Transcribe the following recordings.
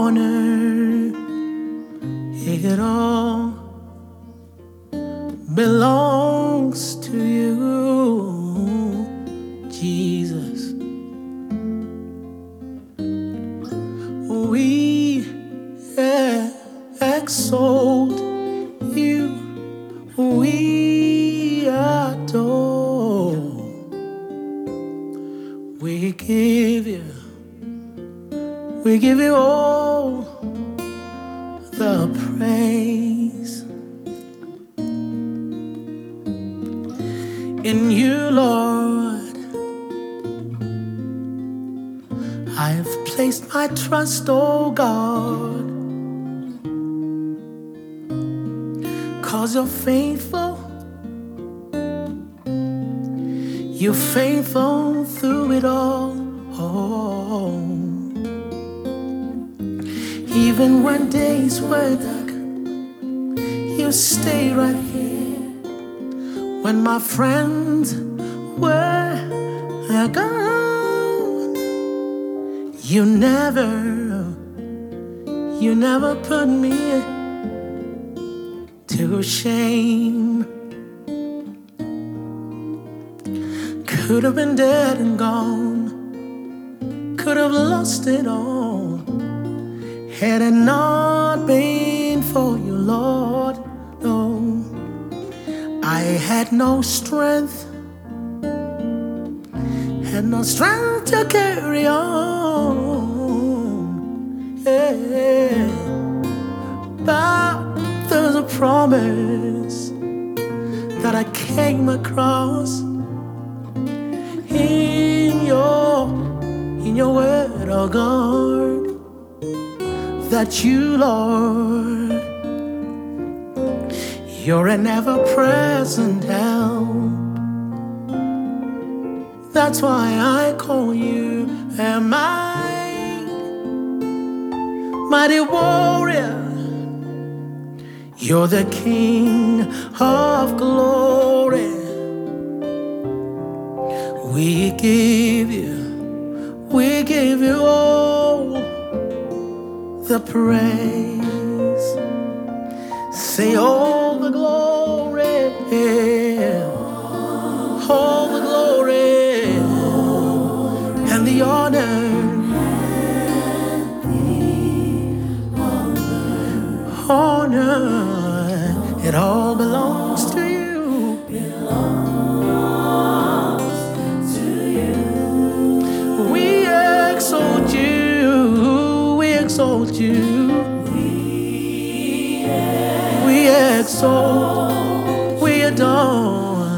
honor, it all belongs to you, Jesus. We exalt you, we adore, we give you all the praise. In you, Lord, I have placed my trust, oh God, 'cause you're faithful, you're faithful through it all. Oh. Even when days were dark, you stay right here. When my friends were gone, you never put me to shame. Could have been dead and gone, could have lost it all, had it not been for you, Lord. No, I had no strength, to carry on. Yeah. But there's a promise that I came across in your word, oh God, that you, Lord, you're an ever-present help. That's why I call you a mighty warrior. You're the King of glory. We give you all the praise. Say all the glory, all the glory, and the honor. It all belongs to you. We exalt you. We exalt you. We exalt. We adore.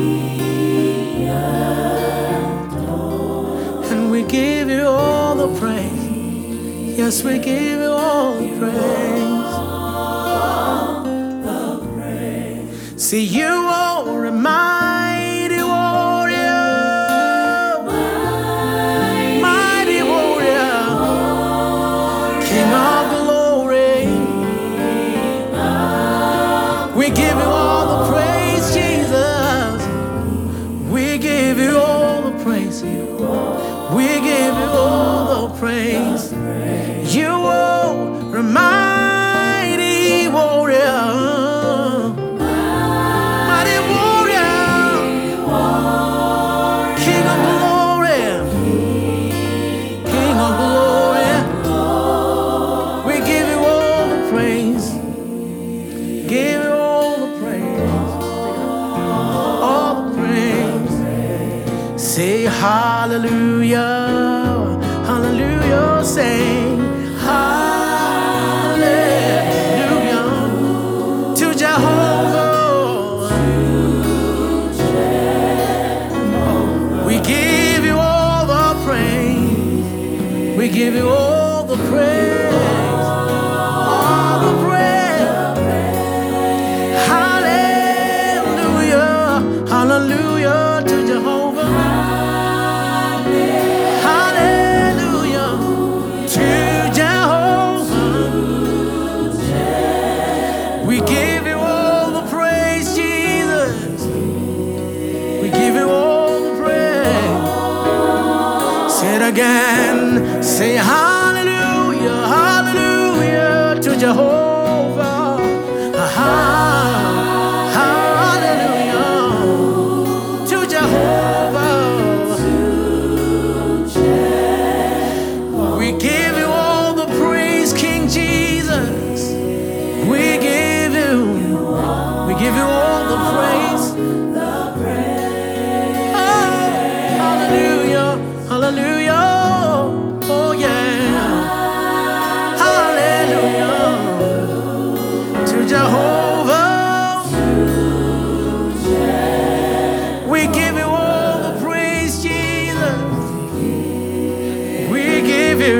And we give you all the praise. Yes, we give you all the praise. See, you are a mighty warrior, mighty warrior, King of glory. We give you all the praise, Jesus. We give you all the praise. We give you all the praise. You are a mighty warrior. Say hallelujah, hallelujah, sing hallelujah to Jehovah. We give you all the praise. We give you all the praise. All the praise. Hallelujah, hallelujah to Jehovah. We give you all the praise, Jesus. We give you all the praise. Say it again. Say hallelujah, hallelujah. Jehovah. Hallelujah. To Jehovah. We give you all the praise, King Jesus. We give you all the praise. Oh, hallelujah, hallelujah. Oh yeah, hallelujah. To Jehovah, we give you all the praise, Jesus. We give you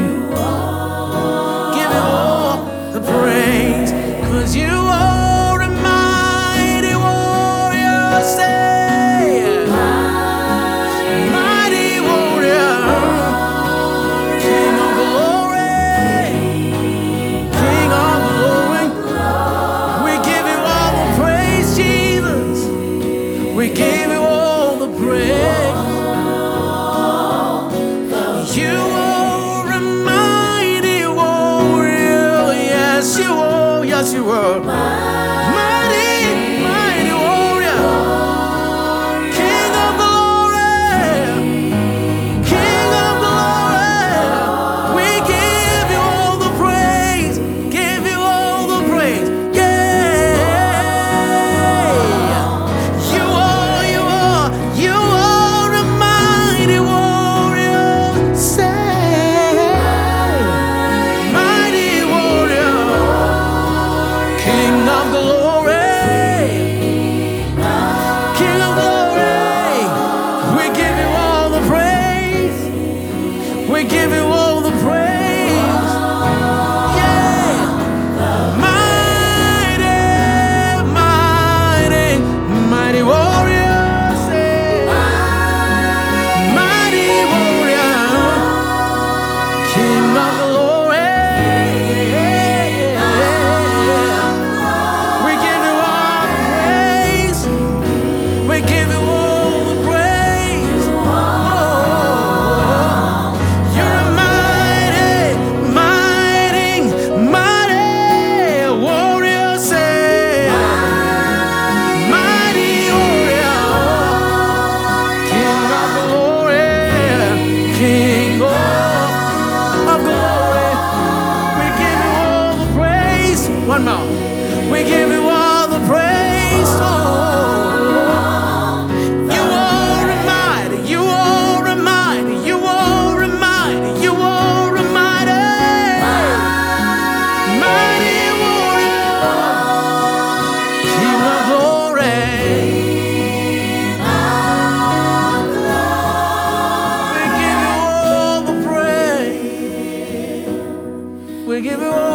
all the praise, 'cause you are a mighty warrior, say, mighty warrior, King of glory, King of glory. We give you all the praise, Jesus. We give you all the praise. You are a mighty warrior, yes you are, yes you are. Mighty, mighty warrior, King of glory, King of glory. We give you all the praise, give you all the praise, yeah. You are a mighty warrior, say, mighty warrior, King of glory, King of glory. We give you all the praise, we give you all the praise, yeah. Mighty, mighty, mighty warrior, say, mighty warrior, King of glory. We give you all the praise, we give you all the praise. Oh, you're a mighty, mighty, mighty warrior, say, mighty warrior, King of glory, King of glory. We give you all the praise. One more. We give you all the praise. Oh, you are a mighty, you are a mighty, you are a mighty, you are a mighty, mighty warrior, King of glory. We give you all the praise. We give you all